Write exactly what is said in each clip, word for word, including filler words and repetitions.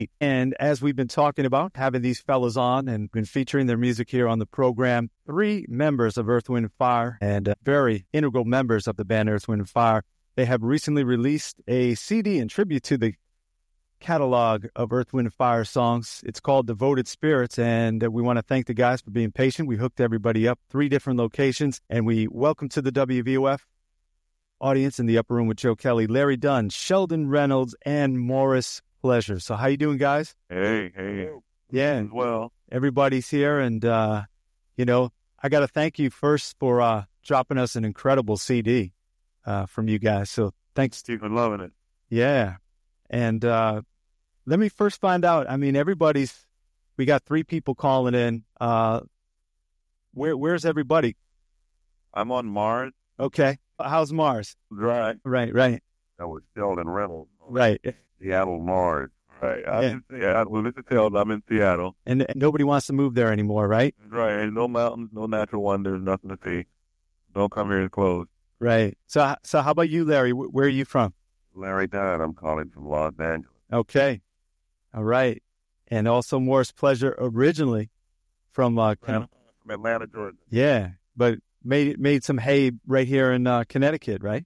And as we've been talking about, having these fellas on and been featuring their music here on the program, three members of Earth, Wind and Fire and uh, very integral members of the band Earth, Wind and Fire, they have recently released a C D in tribute to the catalog of Earth, Wind and Fire songs. It's called Devoted Spirits, and uh, we want to thank the guys for being patient. We hooked everybody up, three different locations, and we welcome to the W V O F audience in the upper room with Joe Kelly, Larry Dunn, Sheldon Reynolds, and Morris Pleasure. So how you doing, guys? Hey, hey. Yeah. Well, everybody's here, and, uh, you know, I got to thank you first for uh, dropping us an incredible C D uh, from you guys. So thanks. You've been loving it. Yeah. And uh, let me first find out, I mean, everybody's, we got three people calling in. Uh, where Where's everybody? I'm on Mars. Okay. How's Mars? Right. Right, right. That was Sheldon Reynolds. Right. Seattle, Mars. Right. I'm Yeah. in Seattle. Well, this is Sheldon. I'm in Seattle. And, and nobody wants to move there anymore, right? Right. And no mountains, no natural wonders, nothing to see. Don't come here to close. Right. So, so how about you, Larry? Where, where are you from? Larry Dunn. I'm calling from Los Angeles. Okay. All right. And also Morris Pleasure originally from uh, From Atlanta, Georgia. yeah, but made made some hay right here in uh, Connecticut, right?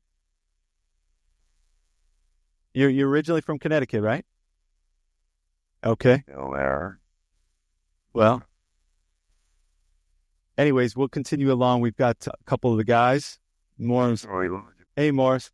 You're you're originally from Connecticut, right? Okay. Still there. Well, anyways, we'll continue along. We've got a couple of the guys. Morris. Hey, Morris.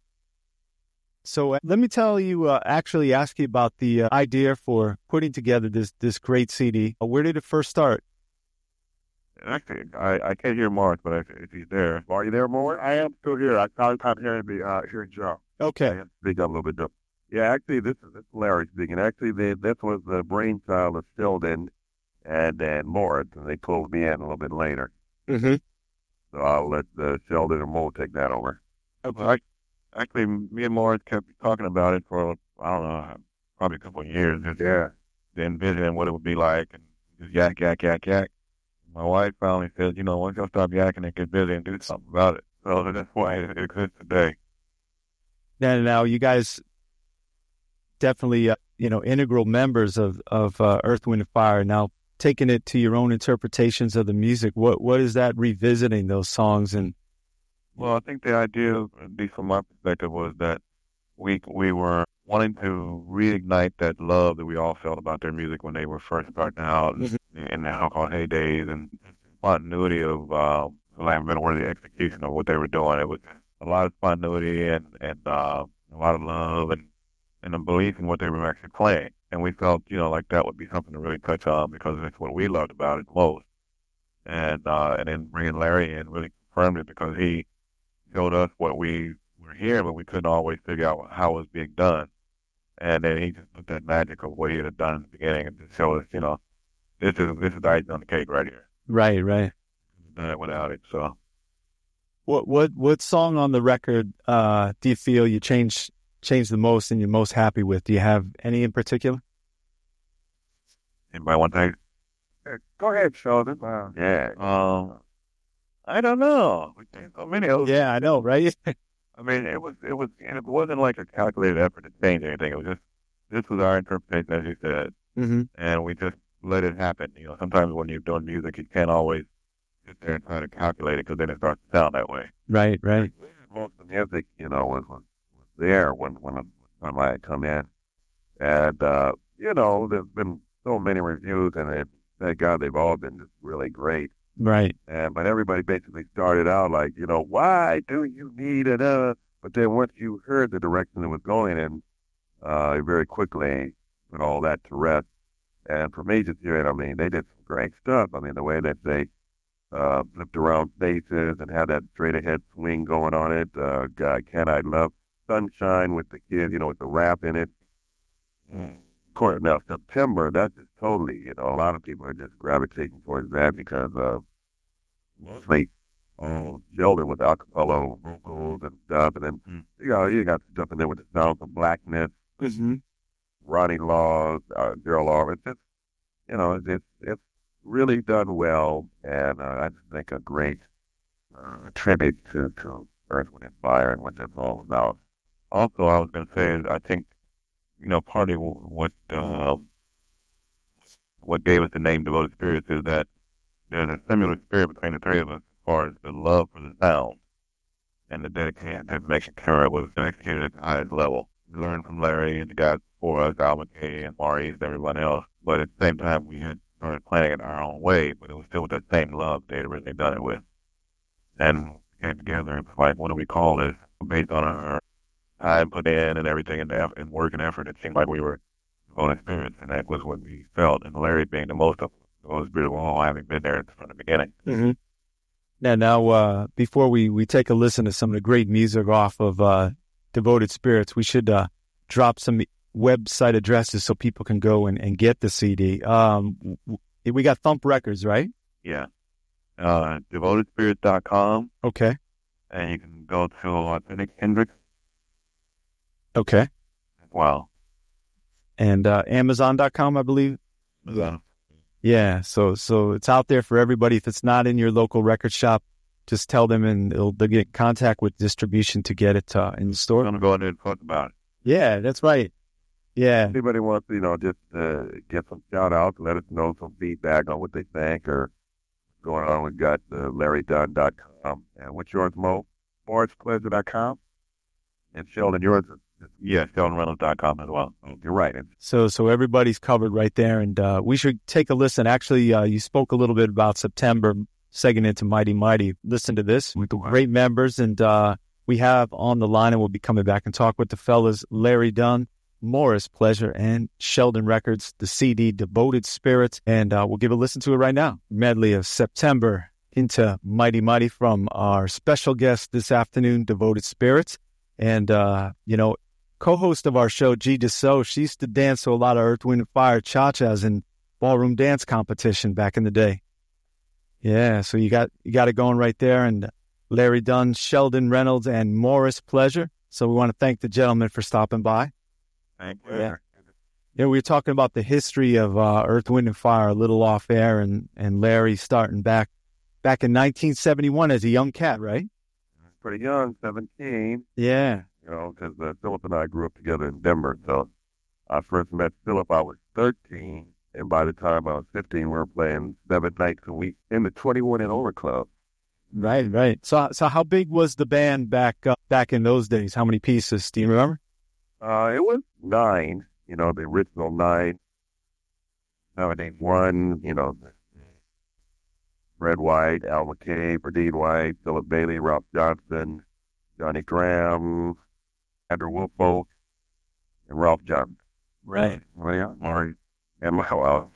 So uh, let me tell you, uh, actually ask you about the uh, idea for putting together this this great C D. Uh, where did it first start? Actually, I, I can't hear Mark, but if, if he's there. Are you there, Mark? I am still here. I can't, can't hear the uh, hearing Joe. Okay. I have to speak up a little bit. Though. Yeah, actually, this is, this is Larry speaking. Actually, they, this was the brainchild of Sheldon and, and Morris, and they pulled me in a little bit later. Mm-hmm. So I'll let uh, Sheldon and Mo take that over. Okay. I, actually, me and Morris kept talking about it for, I don't know, probably a couple of years. Just, yeah. Then envisioning what it would be like, and just yak, yak, yak, yak. My wife finally said, you know, once y'all stop yakking and get busy and do something about it. So that's why it exists today. Now, now you guys definitely, uh, you know, integral members of, of uh, Earth, Wind, and Fire. Now, taking it to your own interpretations of the music, what what is that revisiting those songs? And well, I think the idea, at least from my perspective, was that we we were wanting to reignite that love that we all felt about their music when they were first starting out in the alcohol heydays, and continuity of, uh, for lack of a better word, the execution of what they were doing. It was a lot of continuity and, and uh, a lot of love and, and a belief in what they were actually playing. And we felt, you know, like that would be something to really touch on because that's what we loved about it most. And uh, and then bringing Larry in really confirmed it because he showed us what we were hearing, but we couldn't always figure out how it was being done. And then he just put that magic of what he had done in the beginning and just showed us, you know, this is this is the icing on the cake right here. Right, right. Done it without it. So, what what what song on the record uh, do you feel you changed changed the most and you're most happy with? Do you have any in particular? Anybody want to take? Go ahead, Sheldon. Wow. Yeah. Um, I don't know. We changed so many of them. Yeah, I know, right? I mean, it was, it was, and it wasn't like a calculated effort to change anything. It was just, this was our interpretation, as you said, mm-hmm. and we just let it happen. You know, sometimes when you're doing music, you can't always sit there and try to calculate it because then it starts to sound that way. Right, right. Most of the music, you know, was, was, was there when, when, I, when I had come in. And, uh, you know, there's been so many reviews, and it, thank God they've all been just really great. Right. And but everybody basically started out like, you know, why do you need another? But then once you heard the direction it was going in, uh, very quickly put all that to rest. And from Ages here, I mean, they did some great stuff. I mean, the way that they uh, flipped around faces and had that straight ahead swing going on it. Uh, God, Can I Love Sunshine with the kids, you know, with the rap in it. Mm. Of course, now September, that's just totally, you know, a lot of people are just gravitating towards that because of mostly um, Sheldon with acapella vocals and stuff, and then mm. you know you got stuff in there with the sounds of blackness, mm-hmm. Ronnie Law, uh, Daryl Law. It's just, you know, it's it's, it's really done well, and uh, I just think a great uh, tribute to, to Earth, Wind and Fire and what that's all about. Also, I was going to say, I think you know, partly what uh, what gave us the name Devoted Spirits is that there's a similar spirit between the three of us as far as the love for the sound and the dedication to making sure it was executed at the highest level. We learned from Larry and the guys before us, Al McKay and Maurice and everyone else, but at the same time we had started planning it our own way, but it was still with that same love they had originally done it with. And we came together and was like, what do we call this? Based on our time put in and everything and, effort, and work and effort, it seemed like we were Devoted Spirits, and that was what we felt. And Larry being the most of those Spirit of all, having been there from the beginning. Mm-hmm. Now, now, uh, before we, we take a listen to some of the great music off of uh, Devoted Spirits, we should uh, drop some website addresses so people can go and, and get the C D. Um, we got Thump Records, right? Yeah. Uh, devoted spirits dot com. Okay. And you can go to Authentic Hendrix. Okay. Wow. And uh, Amazon dot com, I believe. Yeah. Yeah, so so it's out there for everybody. If it's not in your local record shop, just tell them and they'll, they'll get in contact with distribution to get it uh, in the store. I'm going to go in there and talk about it. Yeah, that's right. Yeah. If anybody wants to, you know, just uh, get some shout outs, let us know some feedback on what they think or going on. We've got uh, Larry Dunn dot com. And what's yours, Mo? Morris Pleasure dot com. And Sheldon, yours is yeah, Sheldon Reynolds dot com as well. Oh, you're right. So so everybody's covered right there. And uh, we should take a listen. Actually, uh, you spoke a little bit about September, segueing into Mighty Mighty. Listen to this. With the great members. And uh, we have on the line, and we'll be coming back and talk with the fellas, Larry Dunn, Morris Pleasure, and Sheldon Records, the C D Devoted Spirits. And uh, we'll give a listen to it right now. Medley of September into Mighty Mighty from our special guest this afternoon, Devoted Spirits. And, uh, you know, co-host of our show, G. DeSo, she used to dance to a lot of Earth, Wind, and Fire cha-chas and ballroom dance competition back in the day. Yeah, so you got you got it going right there. And Larry Dunn, Sheldon Reynolds, and Morris Pleasure. So we want to thank the gentlemen for stopping by. Thank you. Yeah, yeah we were talking about the history of uh, Earth, Wind, and Fire a little off air, and, and Larry starting back back in nineteen seventy-one as a young cat, right? Pretty young, seventeen. Yeah. You know, because uh, Philip and I grew up together in Denver. So I first met Philip, I was thirteen. And by the time I was fifteen, we were playing seven nights a week in the twenty-one and over club. Right, right. So so how big was the band back uh, back in those days? How many pieces? Do you remember? Uh, it was nine, you know, the original nine. Nowadays, one, you know, Fred White, Al McKay, Berdine White, Philip Bailey, Ralph Johnson, Johnny Graham, Andrew Woolfolk, and Ralph Johnson. Right. Well, yeah, Maury. And my, well,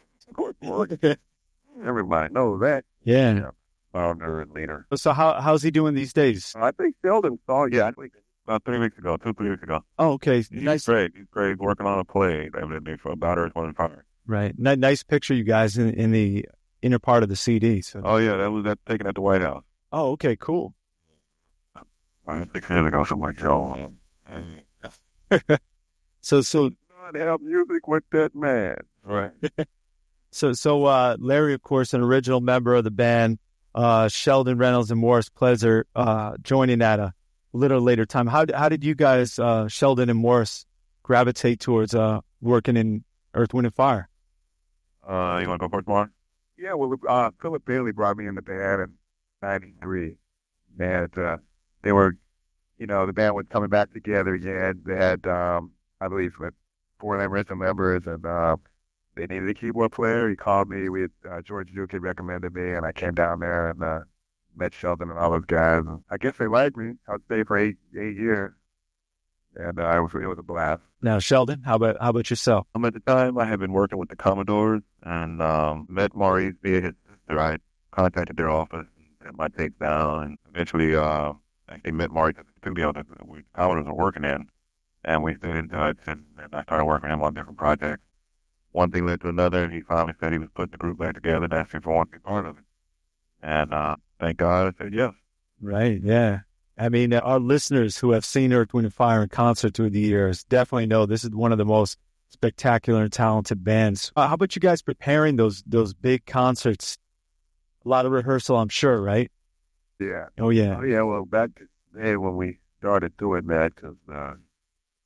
everybody knows that. Yeah. yeah. Founder and leader. So how how's he doing these days? I think Sheldon saw you, I think, about three weeks ago, two, three weeks ago. Oh, okay. He's nice. great. He's great. Working on a play, evidently, for about Earth, Wind, and Fire. Right. N- nice picture, you guys, in, in the inner part of the C D. So. Oh, yeah, that was that taken at the White House. Oh, okay, cool. Uh, six years ago, something like that. so, so. God have music with that man. Right. so, so, uh, Larry, of course, an original member of the band, uh, Sheldon Reynolds and Morris Pleasure, uh, joining at a little later time. How, how did you guys, uh, Sheldon and Morris, gravitate towards, uh, working in Earth, Wind, and Fire? Uh, you want to go first, Mark? Yeah, well, uh, Philip Bailey brought me in the band in ninety-three. And, uh, they were, you know, the band was coming back together again. They had, um, I believe, like four original members, and, uh, they needed a keyboard player. He called me. We had, uh, George Duke had recommended me, and I came down there and, uh, met Sheldon and all those guys. And I guess they liked me. I stayed for eight, eight years. And, uh, it was, it was a blast. Now, Sheldon, how about, how about yourself? Um, at the time, I had been working with the Commodores and, um, met Maurice via his sister. I contacted their office and my tapes down, and eventually, uh, actually met Maurice at the studio that we Commodores were working in. And we stayed in touch, and, and I started working with him on different projects. One thing led to another, and he finally said he was putting the group back together and asked me if I wanted to be part of it. And uh, thank God I said yes. Right, yeah. I mean, our listeners who have seen Earth, Wind, and Fire in concert through the years definitely know this is one of the most spectacular and talented bands. Uh, how about you guys preparing those those big concerts? A lot of rehearsal, I'm sure, right? Yeah. Oh, yeah. Oh, yeah, well, back today when we started doing that, because uh,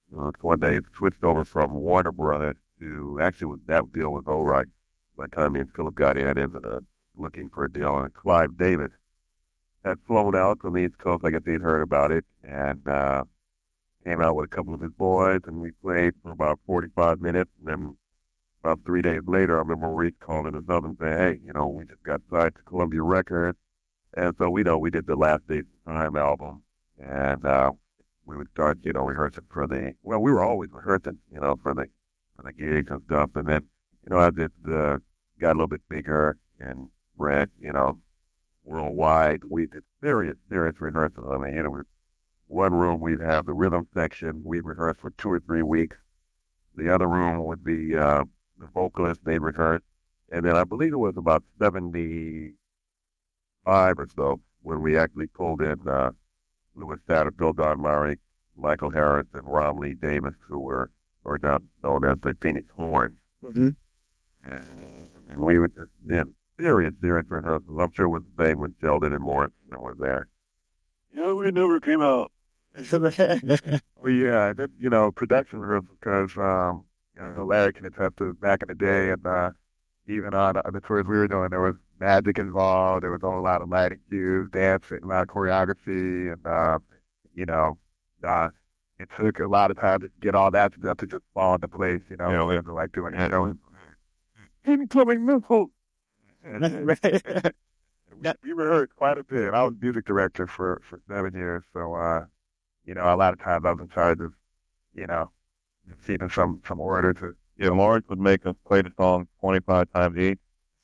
Uh, one day it switched over from Warner Brothers to, actually was, that deal was all right. By the time me and Philip got in, ended up looking for a deal, and Clive Davis had flown out from the East Coast. I guess he'd heard about it, and uh, came out with a couple of his boys, and we played for about forty-five minutes, and then about three days later, I remember Maurice calling us up and saying, hey, you know, we just got signed to Columbia Records. And so we know we did the Last Days of Time album. And uh, we would start, you know, rehearsing for the, well, we were always rehearsing, you know, for the, for the gigs and stuff. And then, you know, as it uh, got a little bit bigger and spread, you know, worldwide, we did serious, serious rehearsals. I mean, you know, we, one room we'd have the rhythm section. We'd rehearse for two or three weeks. The other room would be uh, the vocalist, they'd rehearse. And then I believe it was about seventy-five or so when we actually pulled in uh, Louis Satterfield, Don Murray, Michael Harris, and Romley Davis, who were, or now known as the Phoenix Horns. Mm-hmm. And, and we would just, yeah, serious, serious rehearsals. I'm sure it was the same when Sheldon and Morris was there. Yeah, we never came out. Well, yeah, that, you know, production rehearsals, because um, you know, Larry can attest to back in the day, and uh, even on uh, the tours we were doing, there was magic involved. There was a whole lot of lighting cues, dancing, a lot of choreography, and uh, you know, uh, it took a lot of time to get all that stuff to just fall into place. You know, yeah, we were like doing it. Incoming missile. We rehearsed quite a bit. I was music director for for seven years, so. uh You know, a lot of times I was in charge of, you know, receiving some, some order to. Yeah, Lawrence would make us play the song twenty-five times each.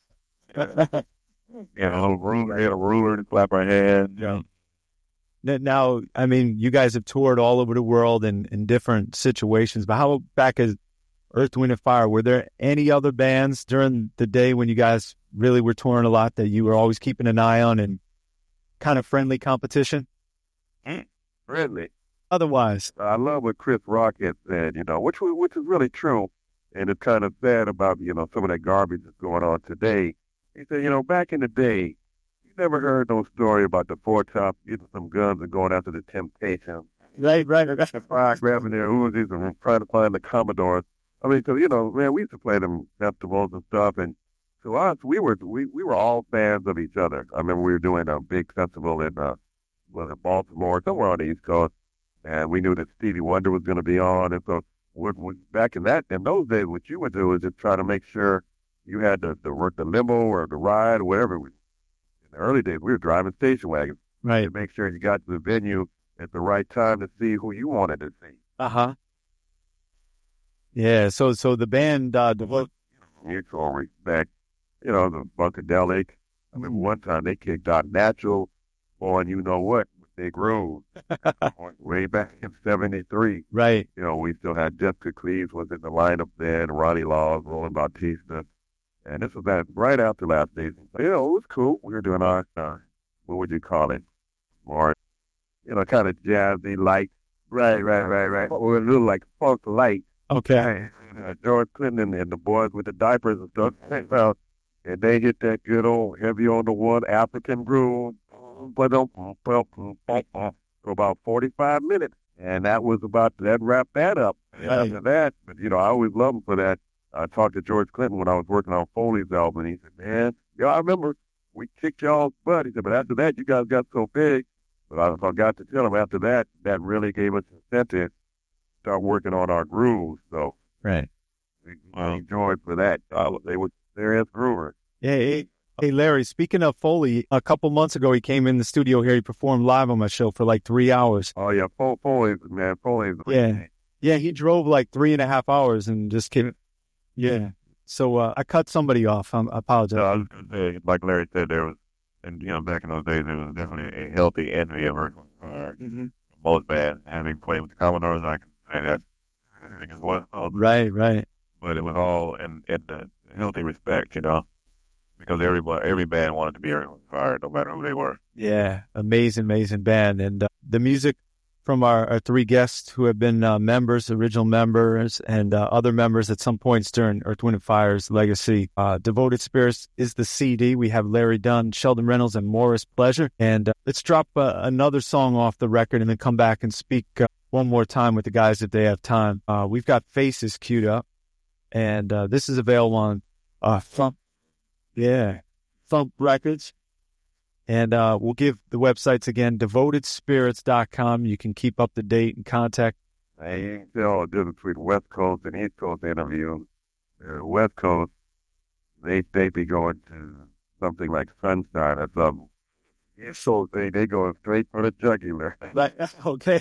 You know, a little ruler, he had a ruler to clap our hands. Yeah. Now, I mean, you guys have toured all over the world in, in different situations, but how back as Earth, Wind, and Fire, were there any other bands during the day when you guys really were touring a lot that you were always keeping an eye on and kind of friendly competition? Mm. Friendly. Otherwise, I love what Chris Rock had said, you know, which which is really true, and it's kind of sad about, you know, some of that garbage that's going on today. He said, you know, back in the day, you never heard no story about the Four Tops getting some guns and going after the Temptations. Right, right, right. Five grabbing their Uzis and trying to find the Commodores. I mean, so, you know, man, we used to play them festivals and stuff, and to us, we were we, we were all fans of each other. I remember we were doing a big festival in uh, well, in Baltimore, somewhere on the East Coast, and we knew that Stevie Wonder was going to be on. And so we, we, back in that, in those days, what you would do is just try to make sure you had the, the, the limo or the ride or whatever. In the early days, we were driving station wagons. Right. To make sure you got to the venue at the right time to see who you wanted to see. Uh-huh. Yeah, so so the band uh, developed... Mutual respect. You know, the Funkadelic. I mean, one time they kicked out Natural. Boy, and you know what? They grew way back in seventy-three. Right. You know, we still had Jessica Cleaves was in the lineup then, Ronnie Laws, Roland Bautista. And this was that right after Last Days. You know, it was cool. We were doing our, uh, what would you call it? More, you know, kind of jazzy, light. Right, right, right, right. We were a little like funk light. Okay. Uh, George Clinton and the boys with the diapers and stuff came out, and they hit that good old heavy on the one African groove. For about forty-five minutes. And that was about, that wrapped that up. And Right. after that, but, you know, I always loved him for that. I talked to George Clinton when I was working on Foley's album, and he said, man, yeah, I remember we kicked y'all's butt. He said, but after that, you guys got so big. But I forgot to tell him after that, that really gave us incentive to start working on our grooves. So Right. we wow. enjoyed for that. Uh, they were serious groovers. Yeah, hey, hey, Larry, speaking of Foley, a couple months ago, he came in the studio here. He performed live on my show for like three hours. Oh, yeah, Fo- Foley's, man, Foley's. Yeah. Yeah, he drove like three and a half hours and just came. Yeah. So uh, I cut somebody off. Um, I apologize. No, I was going to say, like Larry said, there was, and you know, back in those days, there was definitely a healthy envy of Earth, Wind and Fire. Mm-hmm. Both bands, having played with the Commodores, I can say that. I think it was all, Right, right. but it was all in, in the healthy respect, you know, because everybody, every band wanted to be Earth, Wind and Fire, no matter who they were. Yeah, amazing, amazing band. And uh, the music from our, our three guests who have been uh, members, original members, and uh, other members at some points during Earth, Wind and Fire's legacy. Uh, Devoted Spirits is the C D. We have Larry Dunn, Sheldon Reynolds, and Morris Pleasure. And uh, let's drop uh, another song off the record and then come back and speak uh, one more time with the guys if they have time. Uh, we've got Faces queued up, and uh, this is available on uh, Thump, yeah, Thump Records. And uh, we'll give the websites again, devoted spirits dot com. You can keep up to date and contact. I ain't tell the difference between West Coast and East Coast interviews. Uh, West Coast, they they be going to something like Sunshine or something. So they they go straight for the jugular. Like, okay.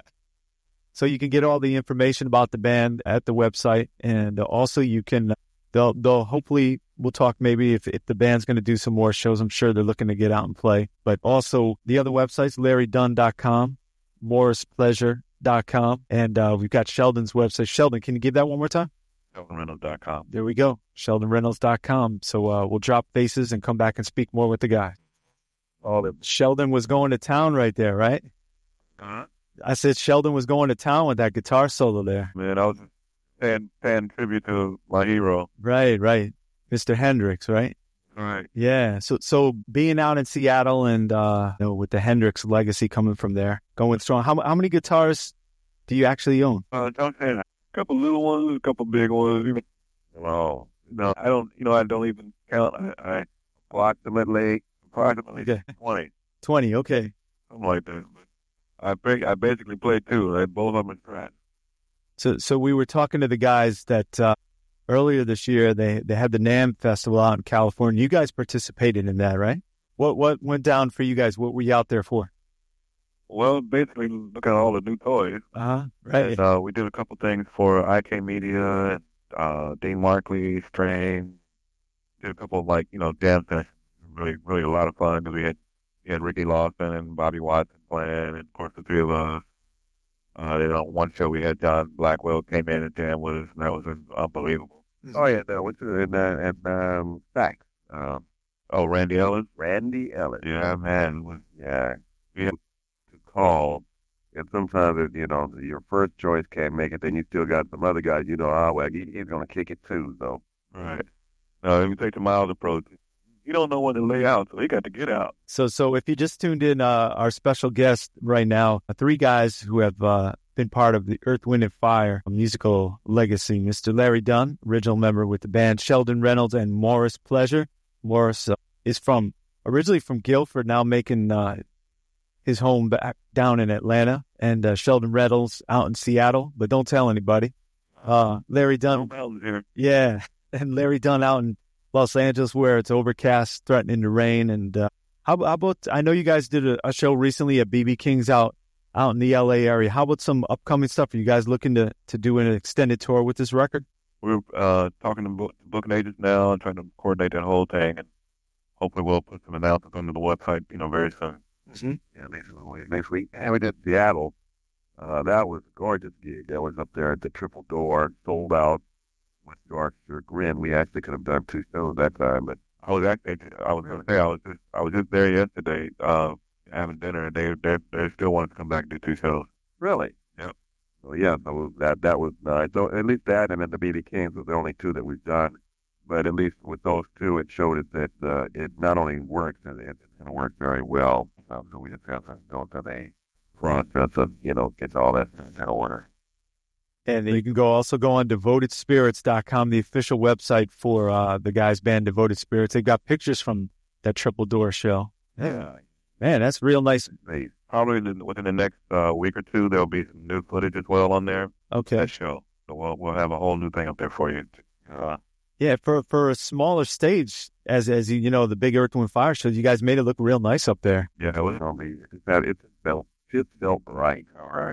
So you can get all the information about the band at the website, and also you can they'll they'll hopefully we'll talk maybe if if the band's going to do some more shows. I'm sure they're looking to get out and play. But also the other websites, larry dunn dot com, morris pleasure dot com, and uh, we've got Sheldon's website. Sheldon, can you give that one more time? sheldon reynolds dot com. There we go, sheldon reynolds dot com. So uh, we'll drop Faces and come back and speak more with the guy. All of Sheldon was going to town right there, right? Uh-huh. I said Sheldon was going to town with that guitar solo there. Man, I was paying, paying tribute to my hero. Right, right. Mister Hendrix, right? Right. Yeah. So so being out in Seattle and uh, you know, with the Hendrix legacy coming from there, going strong. How how many guitars do you actually own? Uh, don't say that. A couple little ones, a couple big ones. Even. Well, no, I don't. You know, I don't even count. I, I approximately approximately Okay. twenty, Twenty. Okay. something like that. But I ba- I basically played two. Like both of them in track. So so we were talking to the guys that uh, earlier this year they they had the NAMM festival out in California. You guys participated in that, right? What what went down for you guys? What were you out there for? Well, basically, look at all the new toys. Uh huh. Right. And, uh, we did a couple things for I K Media, uh, Dean Markley, Strain. Did a couple of, like, you know, jam sessions. Really, really a lot of fun because we had, we had Ricky Lawson and Bobby Watson playing, and of course the three of us. Uh, then on one show we had John Blackwell came in and jammed with us, and that was unbelievable. Mm-hmm. Oh yeah, no, what's and uh, and um, Sax. Um, oh, Randy Ellis. Randy Ellis. Yeah, man. Was, yeah, we had to call. And sometimes, it, you know, your first choice can't make it, then you still got some other guys, you know, oh, well, he, he's going to kick it too, so. Right. No, let me take the mild approach. You don't know when to lay out, so he got to get out. So so if you just tuned in, uh, our special guest right now, uh, three guys who have uh, been part of the Earth, Wind, and Fire musical legacy. Mister Larry Dunn, original member with the band, Sheldon Reynolds, and Morris Pleasure. Morris uh, is from, originally from Guilford, now making uh, his home back down in Atlanta, and uh, Sheldon Reynolds out in Seattle, but don't tell anybody. Uh, Larry Dunn, here. yeah, and Larry Dunn out in Los Angeles, where it's overcast, threatening to rain. And uh, how, how about, I know you guys did a, a show recently at B B King's out out in the L A area. How about some upcoming stuff? Are you guys looking to, to do an extended tour with this record? We're uh, talking to book, booking agents now and trying to coordinate that whole thing, and hopefully we'll put some announcements onto the website, you know, very soon. Mm-hmm. Yeah, next week. Next week. And we did Seattle. Uh, that was a gorgeous gig. That was up there at the Triple Door, sold out with George Grin. We actually could have done two shows that time, but I was actually, I was going to say, I was just, I was just there yesterday, uh, having dinner, and they, they, they still wanted to come back and do two shows. Really? Yep. So yeah, so that, that was nice. So at least that and then the B B Kings was the only two that we've done. But at least with those two, it showed us that uh, it not only works, and it's going to work very well. Um, so we just have to go through the process of, you know, get all that in order. And you can go also go on devoted spirits dot com, the official website for uh, the guys' band Devoted Spirits. They've got pictures from that Triple Door show. Yeah. Man, that's real nice. They, probably within the next uh, week or two, there'll be some new footage as well on there. Okay. That show. So we'll, we'll have a whole new thing up there for you. Uh, Yeah, for for a smaller stage, as as you, you know, the big Earth, Wind, Fire shows, you guys made it look real nice up there. Yeah, it was gonna be. It felt it felt right. All right.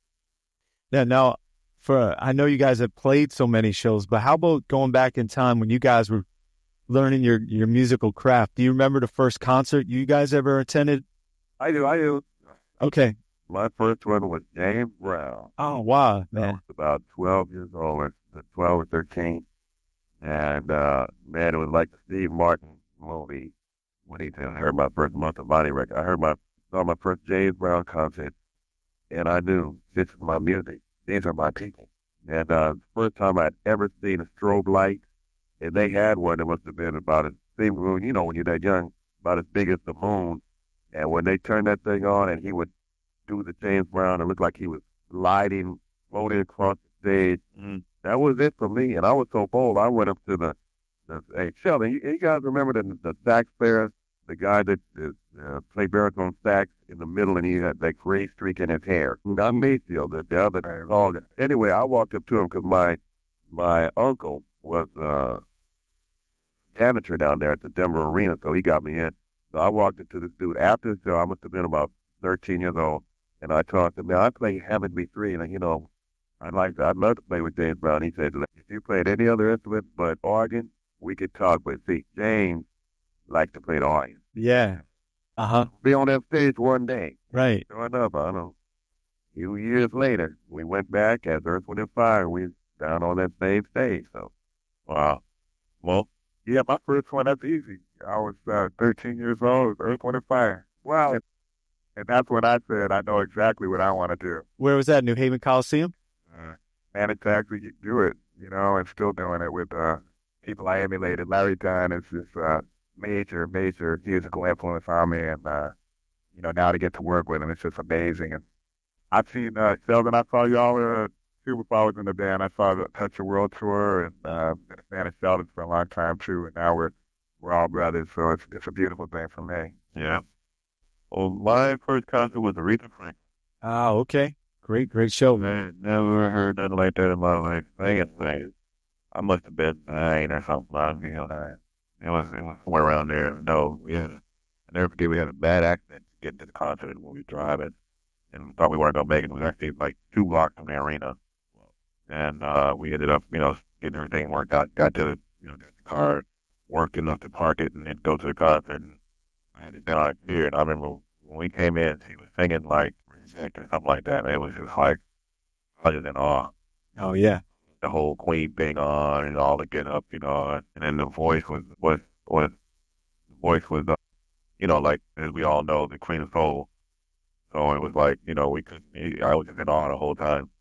Yeah. Now, for I know you guys have played so many shows, but how about going back in time when you guys were learning your your musical craft? Do you remember the first concert you guys ever attended? I do. I do. Okay. My first one was James Brown. Oh wow, man! I was about twelve years old, or twelve or thirteen. And, uh, man, it was like the Steve Martin movie when he I heard my first month of Bonnie record. I heard my, saw my first James Brown concert, and I knew this is my music. These are my people. And, uh, the first time I'd ever seen a strobe light, and they had one that must have been about as big, you know, when you're that young, about as big as the moon. And when they turned that thing on and he would do the James Brown, it looked like he was lighting floating across the stage. Mm. That was it for me. And I was so bold. I went up to the, the hey, Sheldon, you, you guys remember the, the sax player, the guy that uh, played baritone sax in the middle, and he had that gray streak in his hair. Not Mayfield, the, the other guy. Anyway, I walked up to him because my, my uncle was uh, janitor down there at the Denver Arena, so he got me in. So I walked into this dude after the show. I must have been about thirteen years old, and I talked to him. Now I play Hammond B three, and you know, I'd like to, I'd love to play with James Brown. He said, if you played any other instrument but organ, we could talk. But see, James liked to play the organ. Yeah. Uh huh. Be on that stage one day. Right. Sure enough, I don't know. A few years later, we went back as Earth, Wind and Fire. We down on that same stage. So, wow. Well, yeah, my first one, that's easy. I was uh, thirteen years old, Earth, Wind and Fire. Wow. And, and that's when I said, I know exactly what I want to do. Where was that, New Haven Coliseum? Uh, and it's actually do it, you know, and still doing it with uh, people I emulated. Larry Dunn is this uh, major, major musical influence on me. And, uh, you know, now to get to work with him, it's just amazing. And I've seen, uh, Sheldon, I saw y'all uh, too before I was in the band. I saw the Touch the World tour, and uh, been a fan of Sheldon for a long time too. And now we're we're all brothers, so it's it's a beautiful thing for me. Yeah. Well, my first concert was Aretha Franklin. Ah, okay. Great, great show. Man, never heard nothing like that in my life. I think I must have been nine or something. I you know, it was it was somewhere around there. No, we had. A, I never forget we had a bad accident getting to the concert when we were driving, and thought we weren't gonna make it. We were actually like two blocks from the arena, and uh, we ended up, you know, getting everything worked out. Got to the, you know, the car, worked enough to park it, and then go to the concert. And I had it down like here, and I remember when we came in, she was singing like Reject or something like that. And it was just like I was in awe. Oh yeah, the whole Queen thing on and all the get up, you know, and then the voice was was was the voice was, uh, you know, like as we all know, the Queen of Soul. So it was like, you know, we could. I was just in awe the whole time.